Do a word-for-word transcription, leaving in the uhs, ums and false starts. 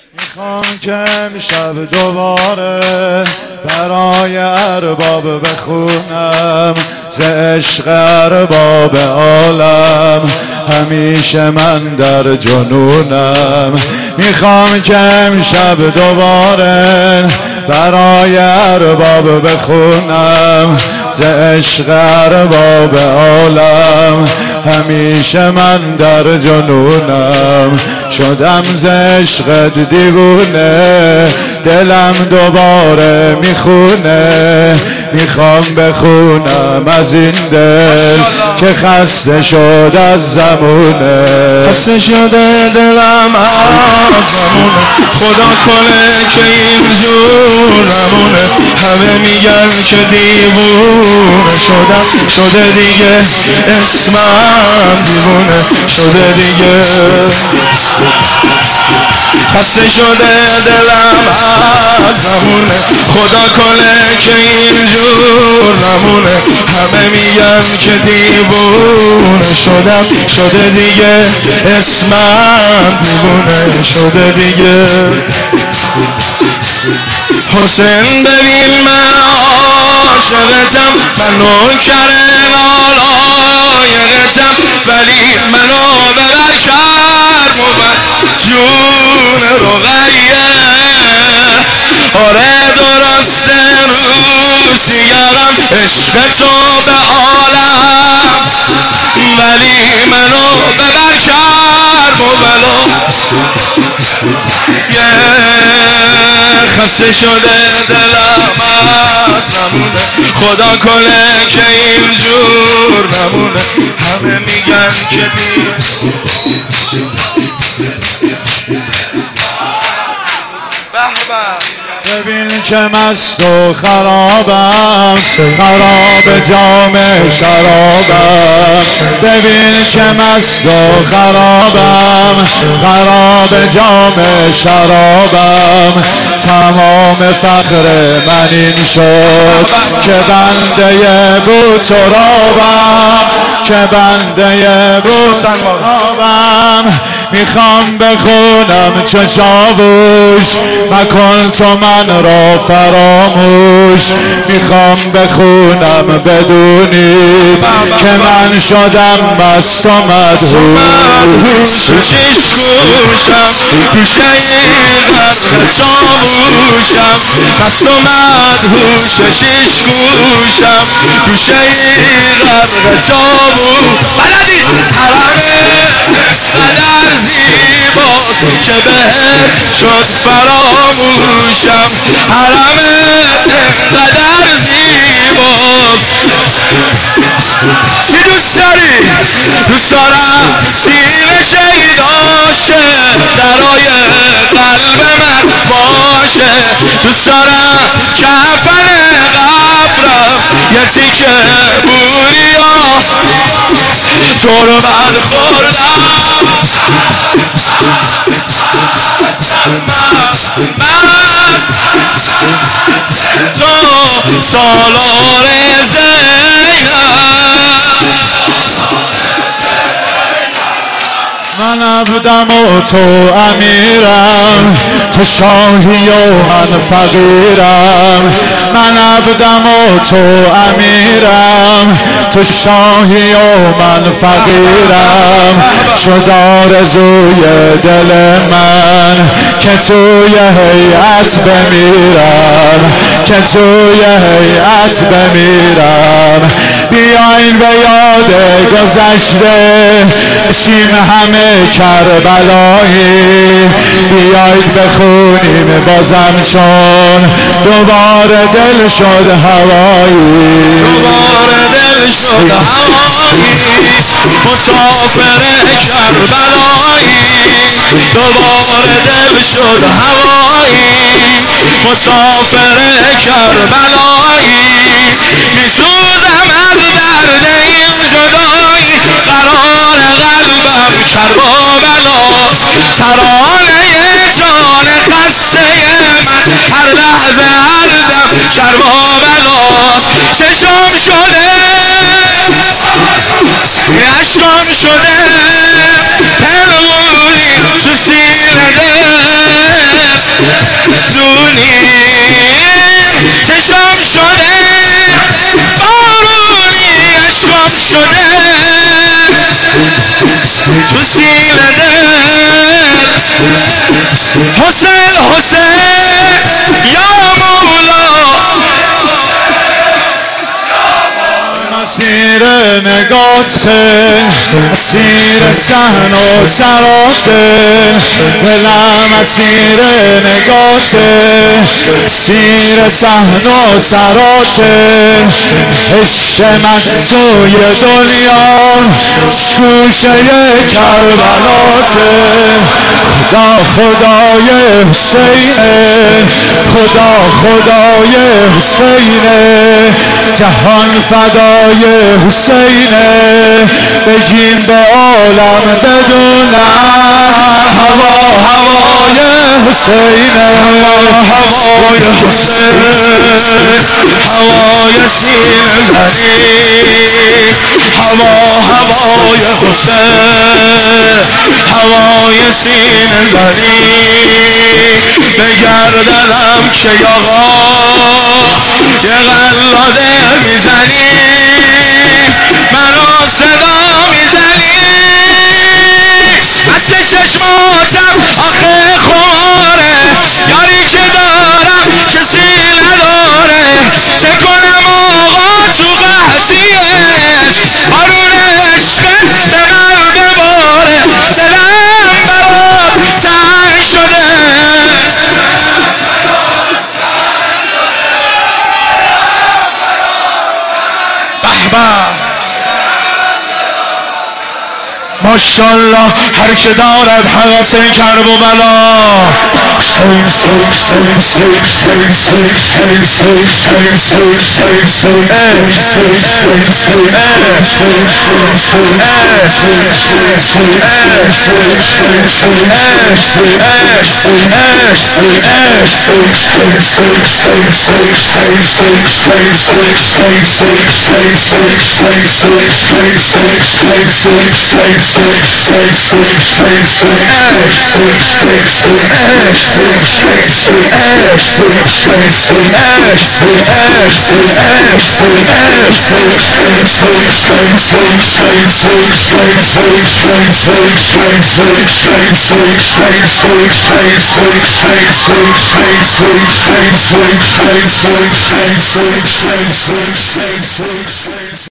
میخوام که امشب دوباره برای ارباب بخونم ز عشق ارباب عالم، همیشه من در جنونم. میخوام که امشب دوباره برای ارباب بخونم ز عشق ارباب عالم، همیشه من در جنونم. شدم ز عشقت دیوونه، دلم دوباره میخونه. میخوام بخونم از این دل که خسته شد از زمونه. خسته شده دلم از زمونه، خدا کنه که اینجور نمونه. همه میگن که دیوونه شدم، شده دیگه اسمم دیوونه شده دیگه. خسته شده دلم از زمونه، خدا کنه که اینجور نمونه. همه میگن که دیوونه شدم، شده دیگه اسمم دیوونه شده دیگه. حسین ببین من عاشقتم، من نوکر نالایقتم، ولی منو ببر کرد جون رقیه. آره درسته روزیارم عشق تو به عالم، ولی منو ببر کرد ولو. خسته شده دلم از زمونه، خدا کنه که اینجور نمونه. همه میگن که ببین که مست و خرابم، خراب جام شرابم. ببین که مست و خرابم، خراب جام شرابم. تمام فخر من این شد که بنده بود ترابم، که بنده بود ترابم. میخوام بخونم چه چاووش، مکن تو من را فراموش. میخوام بخونم بدونید که من شدم مست و مدهوش. شش گوشم گوشه قدر چاووشم، مست و مدهوش. شش گوشم گوشه قدر چاووش. بلدی حرمه قدر زیباست که بهت شد فراموشم. حرمه قدر زیباست. چی دوست داری؟ دوست دارم سینه شیداشه، درای قلب من باشه. دوست دارم کفن قبرم یه تیکه بوریا تو رو من خوردم. تو سالار زینب، من عبدم و تو امیرم، تو شاهی و من فقیرم. من عبدم و تو امیرم، تو شاهی و من فقیرم. شد آرزوی دل من که توی هیئت بمیرم، که توی هیئت بمیرم. بیاین به یاد گذشته شیم همه کربلایی، بیایید بخونیم بازم چون دوباره دل شد هوایی. دوباره دل شد هوایی، مسافر کربلایی. دوباره دل شد هوایی، مسافر کربلایی. میسوزم از درد این جدایی، قرار قلبم کربلاست. ترانه جان خسته من هر لحظه هر دم کربلاست. چشم شده اشکام شده، پنهونی تو سینه دل. نونی چشم شده بارونی عشقم شده تو سینه دل حسین حسین یا مولا مسیر نگاته مسیر صحن و سراته دلم مسیر نگاته مسیر صحن و سراته عشق من توی دنیا گوشه کربلاته خدا خدای حسینه خدا خدای حسینه جهان فدای حسینه بگیم به عالم بدونم هوا هوای حسینه هوای حسین هوای سینه زنی هوا هوای حسین هوای سینه زنی بگردنم که آقا یه قلاده میزنی منو صدا میزنی مثل چشماتم آخه خماره یاری که دارم کسی نداره چه کنم آقا تو قحطیش بارون عشق به من بباره دلم برات تنگ شده ماشالله هر که دارد حوث کرب و بلا Swing, swing, swing, swing, swing, swing, swing, swing, swing, swing, swing.